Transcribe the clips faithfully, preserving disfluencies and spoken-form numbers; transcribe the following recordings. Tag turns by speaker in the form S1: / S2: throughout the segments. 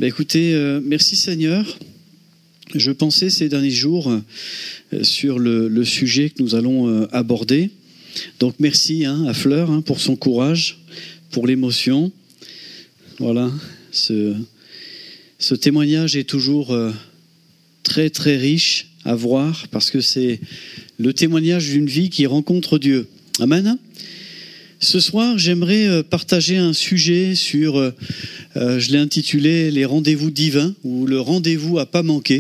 S1: Bah écoutez, euh, merci Seigneur. Je pensais ces derniers jours euh, sur le, le sujet que nous allons euh, aborder. Donc merci hein, à Fleur hein, pour son courage, pour l'émotion. Voilà, ce, ce témoignage est toujours euh, très très riche à voir parce que c'est le témoignage d'une vie qui rencontre Dieu. Amen. Ce soir, j'aimerais partager un sujet sur, euh, je l'ai intitulé « Les rendez-vous divins » ou « Le rendez-vous à pas manquer ».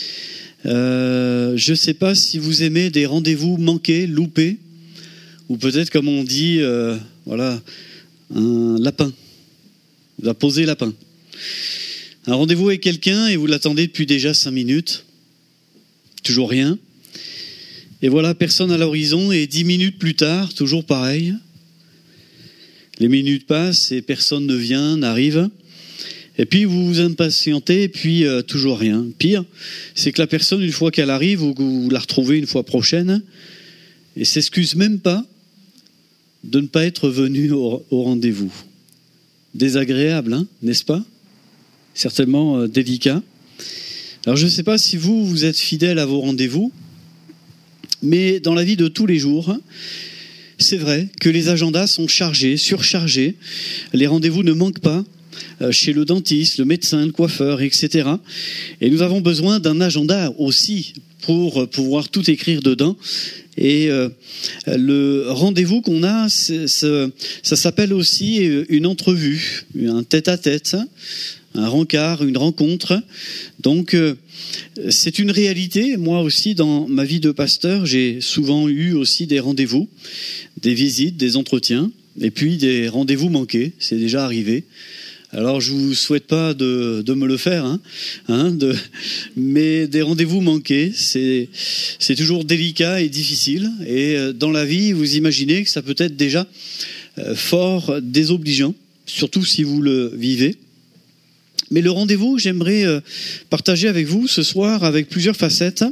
S1: Euh, je ne sais pas si vous aimez des rendez-vous manqués, loupés, ou peut-être comme on dit, euh, voilà, un lapin. Vous a posé lapin. Un rendez-vous avec quelqu'un et vous l'attendez depuis déjà cinq minutes. Toujours rien. Et voilà, personne à l'horizon et dix minutes plus tard, toujours pareil. Les minutes passent et personne ne vient, n'arrive. Et puis vous vous impatientez et puis euh, toujours rien. Pire, c'est que la personne, une fois qu'elle arrive, vous, vous la retrouvez une fois prochaine et s'excuse même pas de ne pas être venu au, au rendez-vous. Désagréable, hein, n'est-ce pas ? Certainement euh, délicat. Alors je ne sais pas si vous, vous êtes fidèle à vos rendez-vous, mais dans la vie de tous les jours, c'est vrai que les agendas sont chargés, surchargés. Les rendez-vous ne manquent pas chez le dentiste, le médecin, le coiffeur, et cetera. Et nous avons besoin d'un agenda aussi pour pouvoir tout écrire dedans. Et euh, le rendez-vous qu'on a, c'est, c'est, ça s'appelle aussi une entrevue, un tête-à-tête, un rencard, une rencontre. Donc, euh, c'est une réalité. Moi aussi, dans ma vie de pasteur, j'ai souvent eu aussi des rendez-vous, des visites, des entretiens, et puis des rendez-vous manqués. C'est déjà arrivé. Alors, je vous souhaite pas de, de me le faire, hein, hein, de, mais des rendez-vous manqués, c'est, c'est toujours délicat et difficile. Et dans la vie, vous imaginez que ça peut être déjà fort désobligeant, surtout si vous le vivez. Mais le rendez-vous, j'aimerais partager avec vous ce soir avec plusieurs facettes.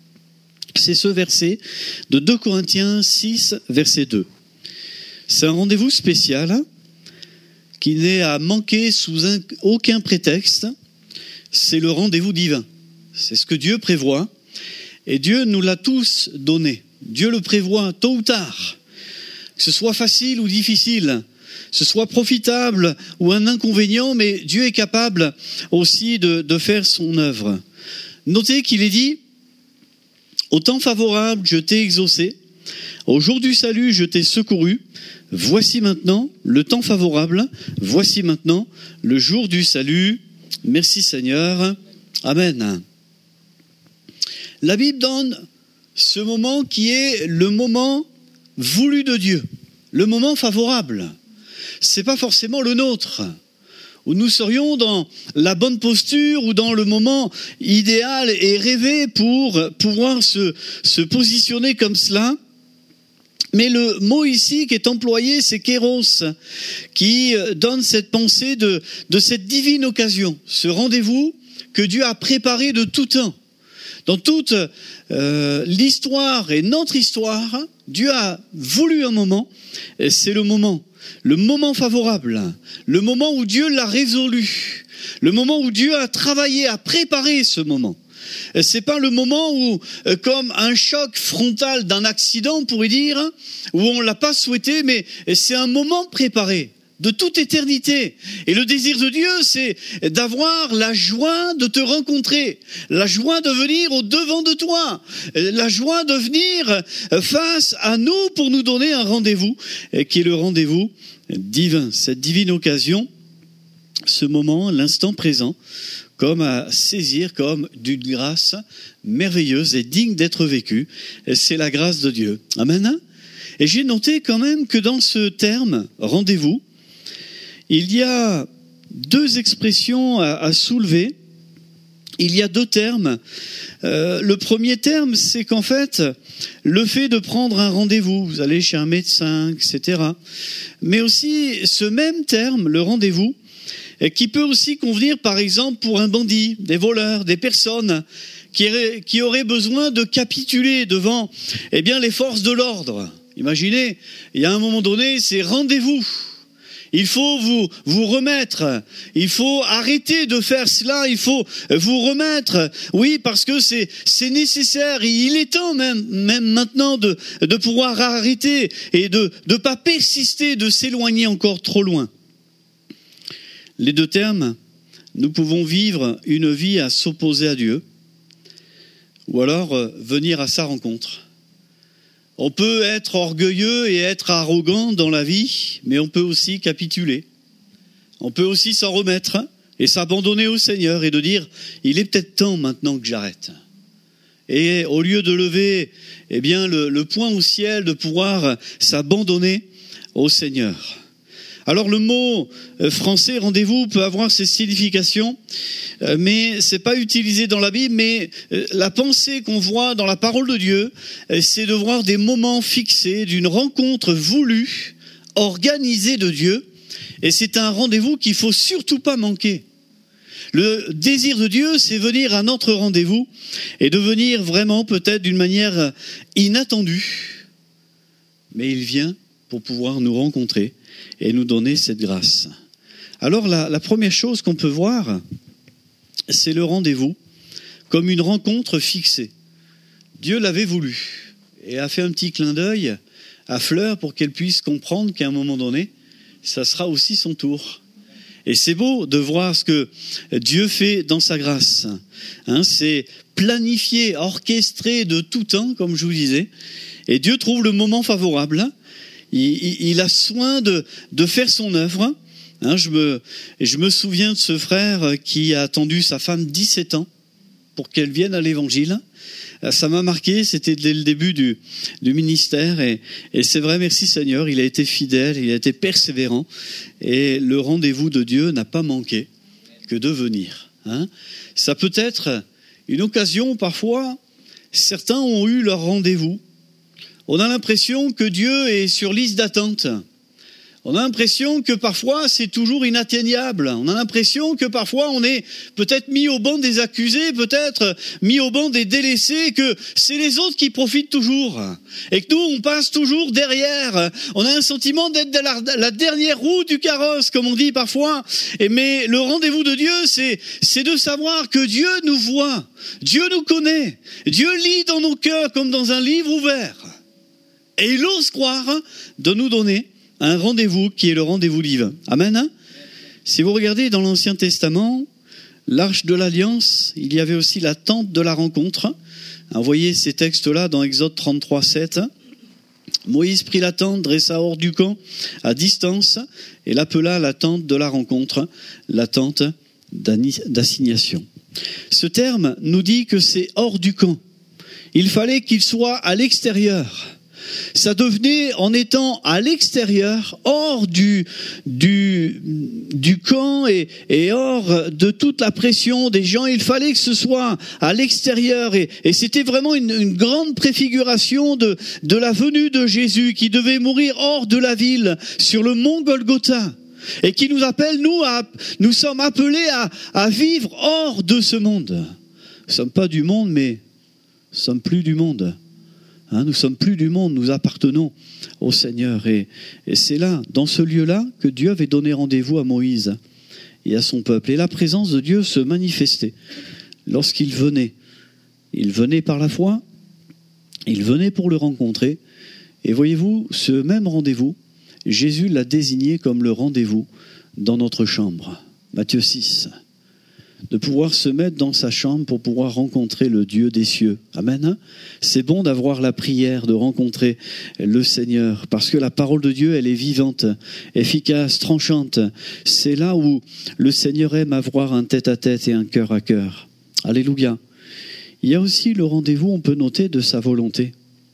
S1: C'est ce verset de deux Corinthiens six, verset deux. C'est un rendez-vous spécial qui n'est à manquer sous un, aucun prétexte. C'est le rendez-vous divin. C'est ce que Dieu prévoit. Et Dieu nous l'a tous donné. Dieu le prévoit tôt ou tard. Que ce soit facile ou difficile, que ce soit profitable ou un inconvénient, mais Dieu est capable aussi de, de faire son œuvre. Notez qu'il est dit, au temps favorable, je t'ai exaucé. Au jour du salut, je t'ai secouru. Voici maintenant le temps favorable. Voici maintenant le jour du salut. Merci Seigneur. Amen. La Bible donne ce moment qui est le moment voulu de Dieu, le moment favorable. C'est pas forcément le nôtre, où nous serions dans la bonne posture ou dans le moment idéal et rêvé pour pouvoir se, se positionner comme cela. Mais le mot ici qui est employé, c'est kéros, qui donne cette pensée de, de cette divine occasion, ce rendez-vous que Dieu a préparé de tout temps. Dans toute euh, l'histoire et notre histoire, Dieu a voulu un moment, et c'est le moment, le moment favorable, le moment où Dieu l'a résolu, le moment où Dieu a travaillé, a préparé ce moment. C'est pas le moment où, comme un choc frontal d'un accident, on pourrait dire, où on l'a pas souhaité, mais c'est un moment préparé de toute éternité. Et le désir de Dieu, c'est d'avoir la joie de te rencontrer, la joie de venir au devant de toi, la joie de venir face à nous pour nous donner un rendez-vous, qui est le rendez-vous divin, cette divine occasion, ce moment, l'instant présent, comme à saisir comme d'une grâce merveilleuse et digne d'être vécue. C'est la grâce de Dieu. Amen. Et j'ai noté quand même que dans ce terme, rendez-vous, il y a deux expressions à, à soulever. Il y a deux termes. Euh, le premier terme, c'est qu'en fait, le fait de prendre un rendez-vous, vous allez chez un médecin, et cetera. Mais aussi, ce même terme, le rendez-vous, qui peut aussi convenir, par exemple, pour un bandit, des voleurs, des personnes qui, qui auraient besoin de capituler devant eh bien, les forces de l'ordre. Imaginez, il y a un moment donné, c'est rendez-vous. Il faut vous, vous remettre. Il faut arrêter de faire cela. Il faut vous remettre. Oui, parce que c'est, c'est nécessaire. Il est temps même, même maintenant de, de pouvoir arrêter et de ne pas persister, de s'éloigner encore trop loin. Les deux termes, nous pouvons vivre une vie à s'opposer à Dieu ou alors venir à sa rencontre. On peut être orgueilleux et être arrogant dans la vie, mais on peut aussi capituler. On peut aussi s'en remettre et s'abandonner au Seigneur et de dire « il est peut-être temps maintenant que j'arrête ». Et au lieu de lever eh bien, le, le poing au ciel, de pouvoir s'abandonner au Seigneur. Alors le mot français « rendez-vous » peut avoir ses significations, mais c'est pas utilisé dans la Bible, mais la pensée qu'on voit dans la parole de Dieu, c'est de voir des moments fixés d'une rencontre voulue, organisée de Dieu, et c'est un rendez-vous qu'il faut surtout pas manquer. Le désir de Dieu, c'est venir à notre rendez-vous et de venir vraiment peut-être d'une manière inattendue, mais il vient pour pouvoir nous rencontrer et nous donner cette grâce. Alors la, la première chose qu'on peut voir, c'est le rendez-vous comme une rencontre fixée. Dieu l'avait voulu et a fait un petit clin d'œil à Fleur pour qu'elle puisse comprendre qu'à un moment donné, ça sera aussi son tour. Et c'est beau de voir ce que Dieu fait dans sa grâce. Hein, c'est planifié, orchestré de tout temps, comme je vous disais. Et Dieu trouve le moment favorable. Il, il, il a soin de, de faire son œuvre. Hein, je, me, je me souviens de ce frère qui a attendu sa femme dix-sept ans pour qu'elle vienne à l'évangile. Ça m'a marqué, c'était dès le début du, du ministère et, et c'est vrai, merci Seigneur, il a été fidèle, il a été persévérant et le rendez-vous de Dieu n'a pas manqué que de venir. Hein. Ça peut être une occasion, parfois, certains ont eu leur rendez-vous. On a l'impression que Dieu est sur liste d'attente. On a l'impression que parfois c'est toujours inatteignable. On a l'impression que parfois on est peut-être mis au banc des accusés, peut-être mis au banc des délaissés, que c'est les autres qui profitent toujours. Et que nous, on passe toujours derrière. On a un sentiment d'être dans la, la dernière roue du carrosse, comme on dit parfois. Et mais le rendez-vous de Dieu, c'est, c'est de savoir que Dieu nous voit. Dieu nous connaît. Dieu lit dans nos cœurs comme dans un livre ouvert. Et il ose croire de nous donner un rendez-vous qui est le rendez-vous divin. Amen. Hein? Si vous regardez dans l'Ancien Testament, l'arche de l'Alliance, il y avait aussi la tente de la rencontre. Vous voyez ces textes-là dans Exode trente-trois, sept. Moïse prit la tente, dressa hors du camp, à distance, et l'appela la tente de la rencontre, la tente d'assignation. Ce terme nous dit que c'est hors du camp. Il fallait qu'il soit à l'extérieur. Ça devenait, en étant à l'extérieur, hors du, du, du camp et, et hors de toute la pression des gens, il fallait que ce soit à l'extérieur. Et, et c'était vraiment une, une grande préfiguration de, de la venue de Jésus qui devait mourir hors de la ville, sur le mont Golgotha. Et qui nous appelle, nous, à, nous sommes appelés à, à vivre hors de ce monde. Nous ne sommes pas du monde, mais nous ne sommes plus du monde. Hein, nous sommes plus du monde, nous appartenons au Seigneur. Et, et c'est là, dans ce lieu-là, que Dieu avait donné rendez-vous à Moïse et à son peuple. Et la présence de Dieu se manifestait lorsqu'il venait. Il venait par la foi, il venait pour le rencontrer. Et voyez-vous, ce même rendez-vous, Jésus l'a désigné comme le rendez-vous dans notre chambre. Matthieu six. De pouvoir se mettre dans sa chambre pour pouvoir rencontrer le Dieu des cieux. Amen. C'est bon d'avoir la prière, de rencontrer le Seigneur, parce que la parole de Dieu, elle est vivante, efficace, tranchante. C'est là où le Seigneur aime avoir un tête-à-tête et un cœur à cœur. Alléluia. Il y a aussi le rendez-vous, on peut noter, de sa volonté.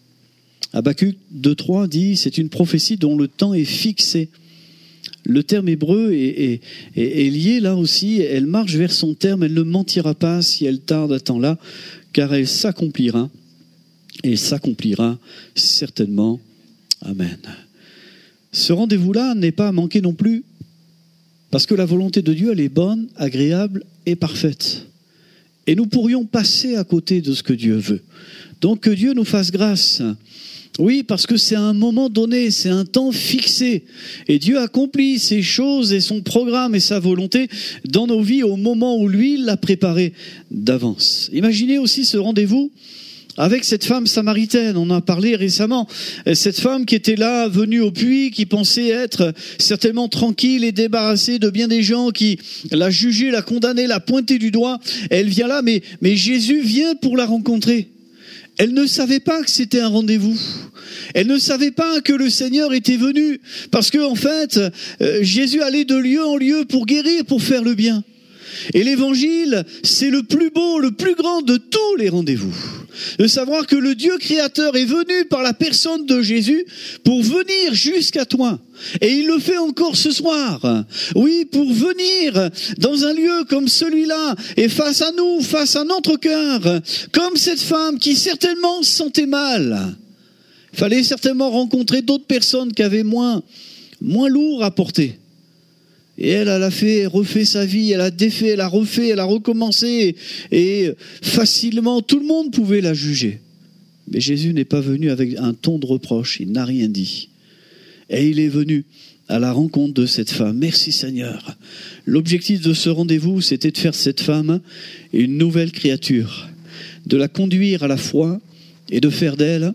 S1: Habacuc deux trois dit, c'est une prophétie dont le temps est fixé. Le terme hébreu est, est, est, est lié là aussi, elle marche vers son terme, elle ne mentira pas si elle tarde à temps là, car elle s'accomplira, et s'accomplira certainement. Amen. Ce rendez-vous-là n'est pas à manquer non plus, parce que la volonté de Dieu, elle est bonne, agréable et parfaite. Et nous pourrions passer à côté de ce que Dieu veut. Donc que Dieu nous fasse grâce Oui, parce que c'est un moment donné, c'est un temps fixé. Et Dieu accomplit ses choses et son programme et sa volonté dans nos vies au moment où lui l'a préparé d'avance. Imaginez aussi ce rendez-vous avec cette femme samaritaine, on en a parlé récemment. Cette femme qui était là, venue au puits, qui pensait être certainement tranquille et débarrassée de bien des gens qui l'a jugée, l'a condamnée, l'a pointée du doigt. Elle vient là, mais, mais Jésus vient pour la rencontrer. Elle ne savait pas que c'était un rendez-vous. Elle ne savait pas que le Seigneur était venu. Parce que, en fait, euh, Jésus allait de lieu en lieu pour guérir, pour faire le bien. Et l'évangile, c'est le plus beau, le plus grand de tous les rendez-vous. De savoir que le Dieu créateur est venu par la personne de Jésus pour venir jusqu'à toi. Et il le fait encore ce soir. Oui, pour venir dans un lieu comme celui-là et face à nous, face à notre cœur, comme cette femme qui certainement se sentait mal. Il fallait certainement rencontrer d'autres personnes qui avaient moins, moins lourd à porter. Et elle, elle a fait, refait sa vie, elle a défait, elle a refait, elle a recommencé. Et facilement, tout le monde pouvait la juger. Mais Jésus n'est pas venu avec un ton de reproche, il n'a rien dit. Et il est venu à la rencontre de cette femme. Merci Seigneur. L'objectif de ce rendez-vous, c'était de faire de cette femme une nouvelle créature, de la conduire à la foi et de faire d'elle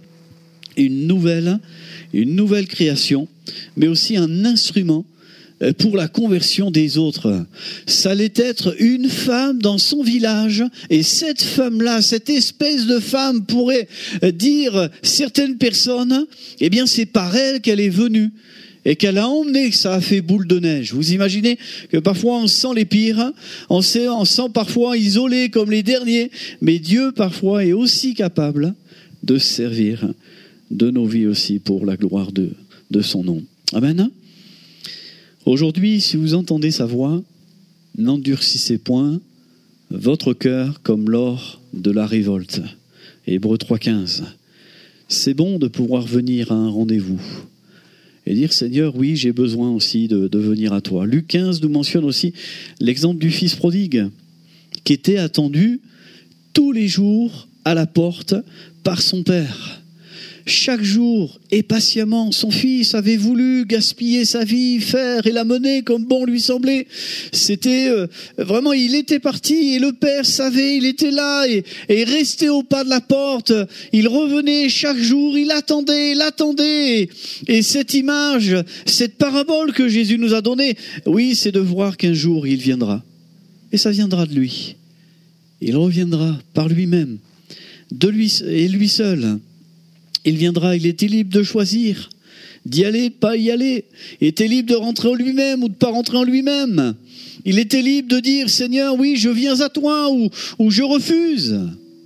S1: une nouvelle, une nouvelle création, mais aussi un instrument pour la conversion des autres. Ça allait être une femme dans son village, et cette femme-là, cette espèce de femme pourrait dire certaines personnes, eh bien c'est par elle qu'elle est venue, et qu'elle a emmené, que ça a fait boule de neige. Vous imaginez que parfois on sent les pires, on sent, on sent parfois isolés comme les derniers, mais Dieu parfois est aussi capable de servir de nos vies aussi pour la gloire de, de son nom. Amen. Aujourd'hui, si vous entendez sa voix, n'endurcissez point votre cœur comme lors de la révolte. Hébreux trois quinze. C'est bon de pouvoir venir à un rendez-vous et dire, Seigneur, oui, j'ai besoin aussi de, de venir à toi. Luc quinze nous mentionne aussi l'exemple du fils prodigue qui était attendu tous les jours à la porte par son père. Chaque jour et patiemment, son fils avait voulu gaspiller sa vie, faire et la mener comme bon lui semblait. C'était euh, vraiment, il était parti et le père savait, il était là et, et restait au pas de la porte. Il revenait chaque jour, il attendait, il attendait. Et cette image, cette parabole que Jésus nous a donnée, oui, c'est de voir qu'un jour il viendra. Et ça viendra de lui. Il reviendra par lui-même, de lui et lui seul. Il viendra, il était libre de choisir, d'y aller, de pas y aller. Il était libre de rentrer en lui-même ou de pas rentrer en lui-même. Il était libre de dire, Seigneur, oui, je viens à toi ou, ou je refuse.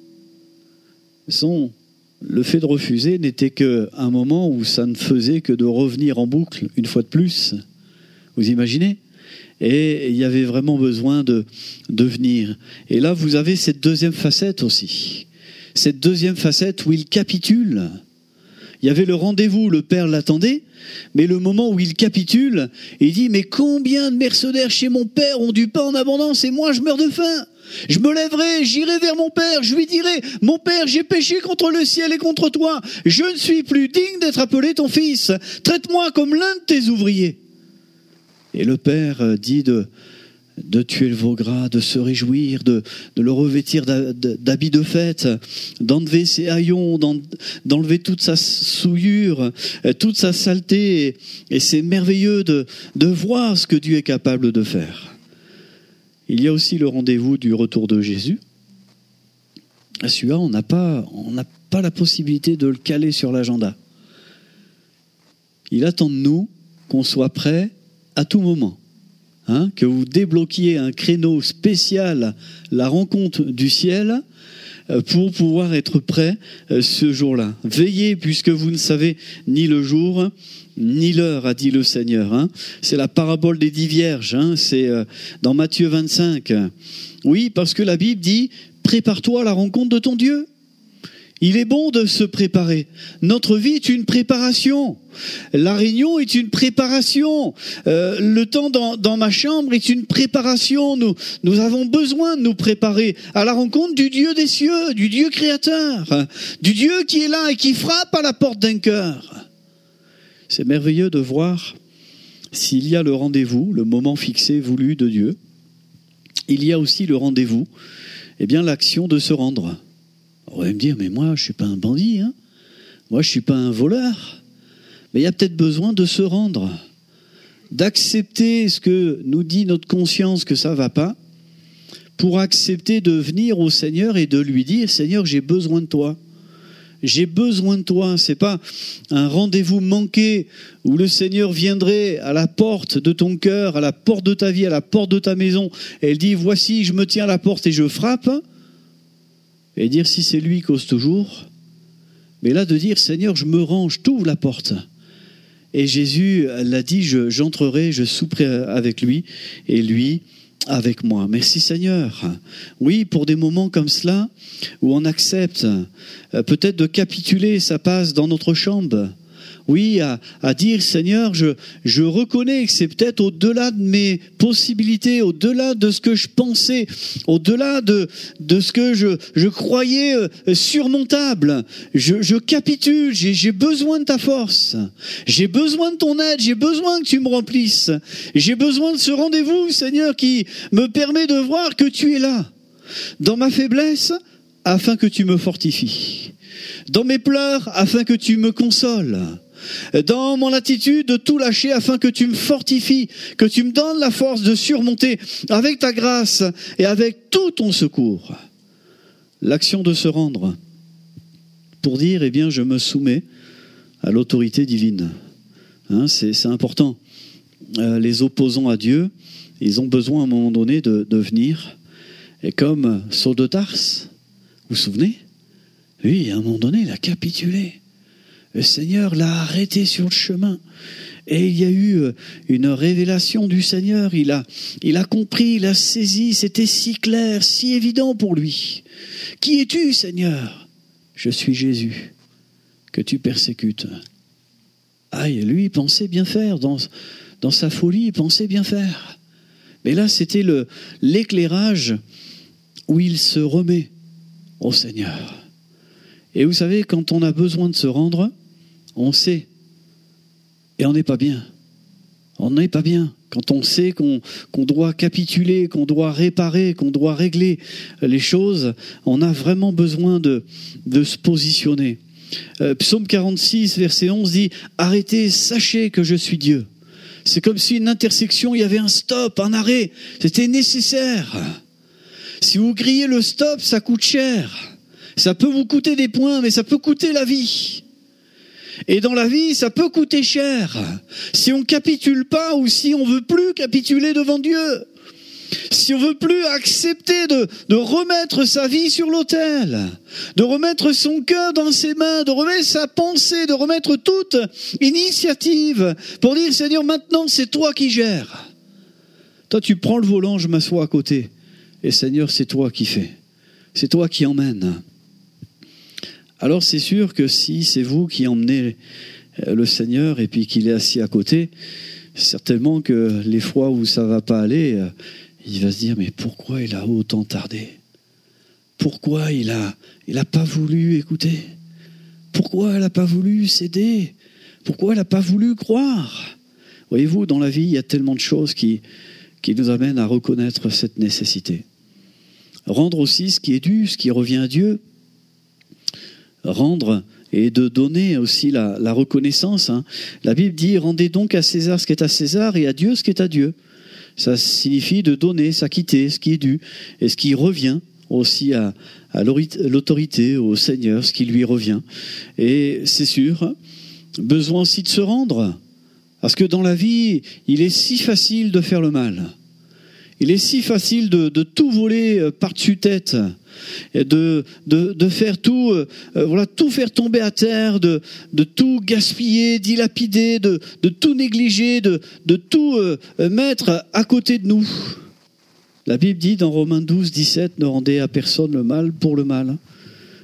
S1: Son, le fait de refuser n'était qu'un moment où ça ne faisait que de revenir en boucle une fois de plus. Vous imaginez ? Et il y avait vraiment besoin de, de venir. Et là, vous avez cette deuxième facette aussi. Cette deuxième facette où il capitule. Il y avait le rendez-vous, le père l'attendait, mais le moment où il capitule, il dit, mais combien de mercenaires chez mon père ont du pain en abondance et moi je meurs de faim. Je me lèverai, j'irai vers mon père, je lui dirai, mon père, j'ai péché contre le ciel et contre toi. Je ne suis plus digne d'être appelé ton fils. Traite-moi comme l'un de tes ouvriers. Et le père dit de... de tuer le veau gras, de se réjouir, de, de le revêtir d'habits de fête, d'enlever ses haillons, d'enlever toute sa souillure, toute sa saleté. Et c'est merveilleux de, de voir ce que Dieu est capable de faire. Il y a aussi le rendez-vous du retour de Jésus. À celui-là, on n'a pas, on n'a pas la possibilité de le caler sur l'agenda. Il attend de nous qu'on soit prêt à tout moment. Hein, que vous débloquiez un créneau spécial, la rencontre du ciel, euh, pour pouvoir être prêt euh, ce jour-là. Veillez, puisque vous ne savez ni le jour, ni l'heure, a dit le Seigneur. Hein. C'est la parabole des dix vierges, hein, c'est euh, dans Matthieu vingt-cinq. Oui, parce que la Bible dit, prépare-toi à la rencontre de ton Dieu. Il est bon de se préparer. Notre vie est une préparation. La réunion est une préparation. Euh, le temps dans, dans ma chambre est une préparation. Nous, nous avons besoin de nous préparer à la rencontre du Dieu des cieux, du Dieu créateur, du Dieu qui est là et qui frappe à la porte d'un cœur. C'est merveilleux de voir s'il y a le rendez-vous, le moment fixé, voulu de Dieu. Il y a aussi le rendez-vous, eh bien l'action de se rendre. On va me dire, mais moi je ne suis pas un bandit, hein. Moi je ne suis pas un voleur. Mais il y a peut-être besoin de se rendre, d'accepter ce que nous dit notre conscience que ça ne va pas, pour accepter de venir au Seigneur et de lui dire, Seigneur, j'ai besoin de toi. J'ai besoin de toi. Ce n'est pas un rendez-vous manqué où le Seigneur viendrait à la porte de ton cœur, à la porte de ta vie, à la porte de ta maison, et il dit, voici, je me tiens à la porte et je frappe. Et dire, si c'est lui, cause toujours. Mais là, de dire, Seigneur, je me rends, je t'ouvre la porte. Et Jésus l'a dit, je, j'entrerai, je souperai avec lui, et lui avec moi. Merci Seigneur. Oui, pour des moments comme cela, où on accepte euh, peut-être de capituler, ça passe dans notre chambre. Oui, à, à dire, Seigneur, je, je reconnais que c'est peut-être au-delà de mes possibilités, au-delà de ce que je pensais, au-delà de, de ce que je, je croyais surmontable. Je, je capitule, j'ai, j'ai besoin de ta force. J'ai besoin de ton aide, j'ai besoin que tu me remplisses. J'ai besoin de ce rendez-vous, Seigneur, qui me permet de voir que tu es là. Dans ma faiblesse, afin que tu me fortifies. Dans mes pleurs, afin que tu me consoles. Dans mon attitude de tout lâcher afin que tu me fortifies, que tu me donnes la force de surmonter avec ta grâce et avec tout ton secours. L'action de se rendre pour dire, eh bien, je me soumets à l'autorité divine. Hein, c'est, c'est important. Euh, les opposants à Dieu, ils ont besoin à un moment donné de, de venir. Et comme Saul de Tarse, vous vous souvenez ? Lui, à un moment donné, il a capitulé. Le Seigneur l'a arrêté sur le chemin. Et il y a eu une révélation du Seigneur. Il a, il a compris, il a saisi. C'était si clair, si évident pour lui. Qui es-tu, Seigneur ? Je suis Jésus, que tu persécutes. Aïe, lui, il pensait bien faire. Dans, dans sa folie, il pensait bien faire. Mais là, c'était le, l'éclairage où il se remet au Seigneur. Et vous savez, quand on a besoin de se rendre, on sait. Et on n'est pas bien. On n'est pas bien. Quand on sait qu'on, qu'on doit capituler, qu'on doit réparer, qu'on doit régler les choses, on a vraiment besoin de, de se positionner. Euh, Psaume quarante-six, verset onze dit « Arrêtez, sachez que je suis Dieu ». C'est comme si une intersection, il y avait un stop, un arrêt. C'était nécessaire. Si vous criez le stop, ça coûte cher. Ça peut vous coûter des points, mais ça peut coûter la vie. Et dans la vie, ça peut coûter cher. Si on ne capitule pas ou si on ne veut plus capituler devant Dieu. Si on ne veut plus accepter de, de remettre sa vie sur l'autel, de remettre son cœur dans ses mains, de remettre sa pensée, de remettre toute initiative pour dire, Seigneur, maintenant c'est toi qui gères. Toi, tu prends le volant, je m'assois à côté. Et Seigneur, c'est toi qui fais. C'est toi qui emmènes. Alors c'est sûr que si c'est vous qui emmenez le Seigneur et puis qu'il est assis à côté, certainement que les fois où ça ne va pas aller, il va se dire, mais pourquoi il a autant tardé ? Pourquoi il a, il a pas voulu écouter ? Pourquoi il n'a pas voulu céder ? Pourquoi il n'a pas voulu croire ? Voyez-vous, dans la vie, il y a tellement de choses qui, qui nous amènent à reconnaître cette nécessité. Rendre aussi ce qui est dû, ce qui revient à Dieu. Rendre et de donner aussi la, la reconnaissance. Hein. La Bible dit, rendez donc à César ce qui est à César et à Dieu ce qui est à Dieu. Ça signifie de donner, s'acquitter, ce qui est dû, et ce qui revient aussi à, à l'autorité, au Seigneur, ce qui lui revient. Et c'est sûr, besoin aussi de se rendre, parce que dans la vie, il est si facile de faire le mal. Il est si facile de, de tout voler par-dessus tête, et de, de, de faire tout, euh, voilà, tout faire tomber à terre, de, de tout gaspiller, dilapider, de, de tout négliger, de, de tout euh, mettre à côté de nous. La Bible dit dans Romains douze, dix-sept, ne rendez à personne le mal pour le mal.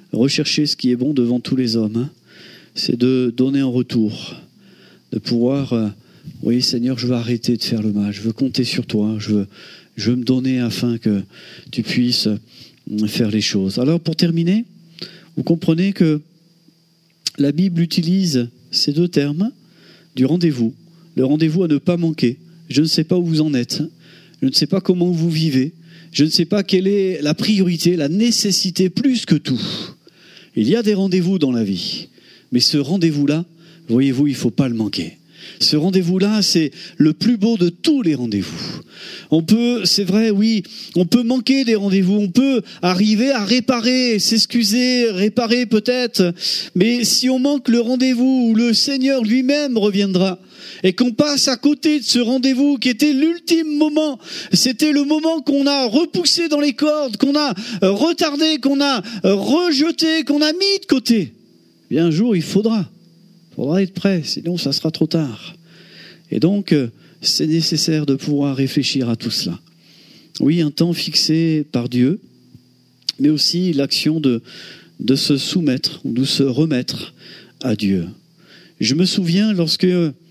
S1: rechercher ce qui est bon devant tous les hommes, hein. C'est de donner en retour, de pouvoir, euh, oui Seigneur, je veux arrêter de faire le mal, je veux compter sur toi, je veux, je veux me donner afin que tu puisses faire les choses. Alors pour terminer, vous comprenez que la Bible utilise ces deux termes du rendez-vous, le rendez-vous à ne pas manquer. Je ne sais pas où vous en êtes, je ne sais pas comment vous vivez, je ne sais pas quelle est la priorité, la nécessité plus que tout. Il y a des rendez-vous dans la vie. Mais ce rendez-vous-là, voyez-vous, il ne faut pas le manquer. Ce rendez-vous-là, c'est le plus beau de tous les rendez-vous. On peut, c'est vrai, oui, on peut manquer des rendez-vous, on peut arriver à réparer, s'excuser, réparer peut-être, mais si on manque le rendez-vous où le Seigneur lui-même reviendra, et qu'on passe à côté de ce rendez-vous qui était l'ultime moment, c'était le moment qu'on a repoussé dans les cordes, qu'on a retardé, qu'on a rejeté, qu'on a mis de côté. Bien un jour, il faudra. Il faudra être prêt, sinon ça sera trop tard. Et donc, c'est nécessaire de pouvoir réfléchir à tout cela. Oui, un temps fixé par Dieu, mais aussi l'action de, de se soumettre, de se remettre à Dieu. Je me souviens lorsque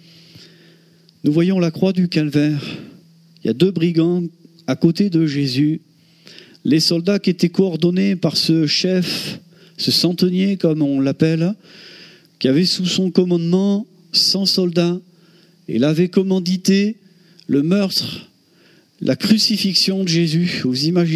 S1: nous voyons la croix du Calvaire, il y a deux brigands à côté de Jésus, les soldats qui étaient coordonnés par ce chef, ce centenier, comme on l'appelle, qui avait sous son commandement cent soldats. Il avait commandité le meurtre, la crucifixion de Jésus. Vous imaginez ?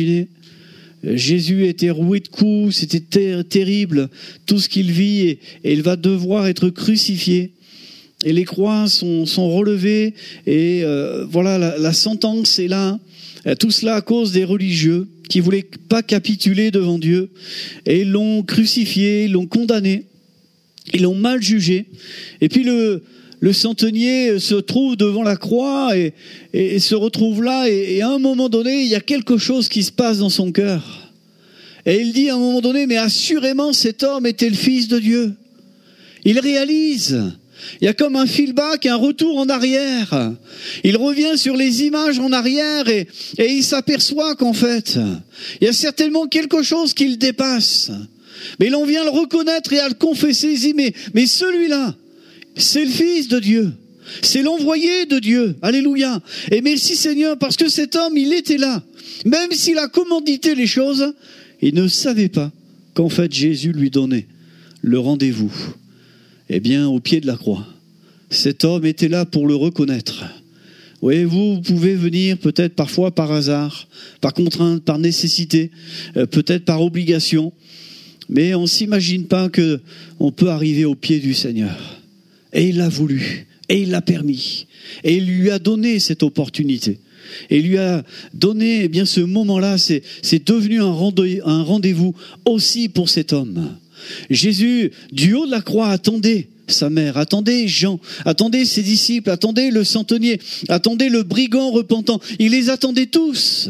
S1: Jésus était roué de coups, c'était ter- terrible, tout ce qu'il vit, et, et il va devoir être crucifié. Et les croix sont, sont relevées, et euh, voilà, la, la sentence est là. Tout cela à cause des religieux qui ne voulaient pas capituler devant Dieu. Et ils l'ont crucifié, ils l'ont condamné, ils l'ont mal jugé. Et puis le, le centenier se trouve devant la croix et, et, et se retrouve là. Et, et à un moment donné, il y a quelque chose qui se passe dans son cœur. Et il dit à un moment donné, mais assurément cet homme était le Fils de Dieu. Il réalise... Il y a comme un feedback, un retour en arrière. Il revient sur les images en arrière et, et il s'aperçoit qu'en fait, il y a certainement quelque chose qui le dépasse. Mais il en vient le reconnaître et à le confesser. Il dit, mais, mais celui-là, c'est le Fils de Dieu. C'est l'envoyé de Dieu. Alléluia. Et merci Seigneur, parce que cet homme, il était là. Même s'il a commandité les choses, il ne savait pas qu'en fait Jésus lui donnait le rendez-vous. Eh bien, au pied de la croix, cet homme était là pour le reconnaître. Voyez-vous, vous pouvez venir peut-être parfois par hasard, par contrainte, par nécessité, euh, peut-être par obligation, mais on ne s'imagine pas qu'on peut arriver au pied du Seigneur. Et il l'a voulu, et il l'a permis, et il lui a donné cette opportunité. Et il lui a donné, eh bien, ce moment-là, c'est, c'est devenu un rendez-vous aussi pour cet homme. Jésus, du haut de la croix, attendait sa mère, attendait Jean, attendait ses disciples, attendait le centenier, attendait le brigand repentant. Il les attendait tous,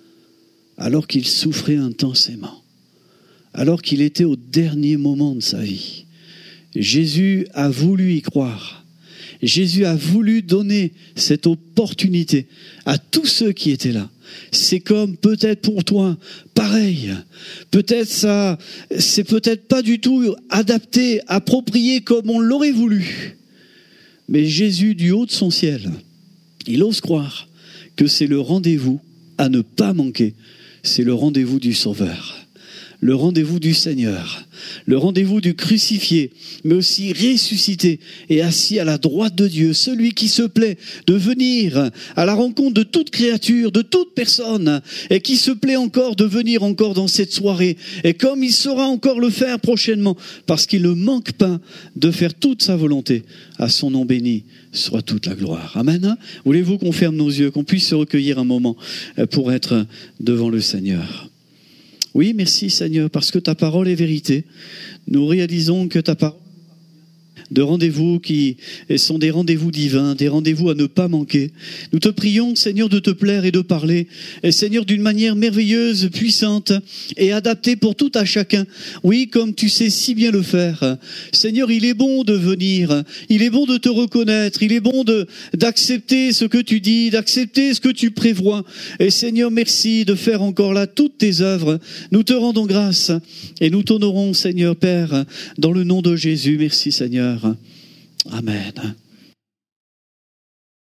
S1: alors qu'il souffrait intensément, alors qu'il était au dernier moment de sa vie. Jésus a voulu y croire. Jésus a voulu donner cette opportunité à tous ceux qui étaient là. C'est comme peut-être pour toi, pareil. Peut-être ça, c'est peut-être pas du tout adapté, approprié comme on l'aurait voulu. Mais Jésus, du haut de son ciel, il ose croire que c'est le rendez-vous à ne pas manquer. C'est le rendez-vous du Sauveur. Le rendez-vous du Seigneur, le rendez-vous du crucifié, mais aussi ressuscité et assis à la droite de Dieu, celui qui se plaît de venir à la rencontre de toute créature, de toute personne, et qui se plaît encore de venir encore dans cette soirée, et comme il saura encore le faire prochainement, parce qu'il ne manque pas de faire toute sa volonté, à son nom béni soit toute la gloire. Amen. Voulez-vous qu'on ferme nos yeux, qu'on puisse se recueillir un moment pour être devant le Seigneur? Oui, merci Seigneur, parce que ta parole est vérité. Nous réalisons que ta parole de rendez-vous qui sont des rendez-vous divins, des rendez-vous à ne pas manquer. Nous te prions, Seigneur, de te plaire et de parler, et Seigneur, d'une manière merveilleuse, puissante et adaptée pour tout à chacun. Oui, comme tu sais si bien le faire. Seigneur, il est bon de venir, il est bon de te reconnaître, il est bon de, d'accepter ce que tu dis, d'accepter ce que tu prévois. Et Seigneur, merci de faire encore là toutes tes œuvres. Nous te rendons grâce et nous t'honorons, Seigneur Père, dans le nom de Jésus. Merci Seigneur. Amen.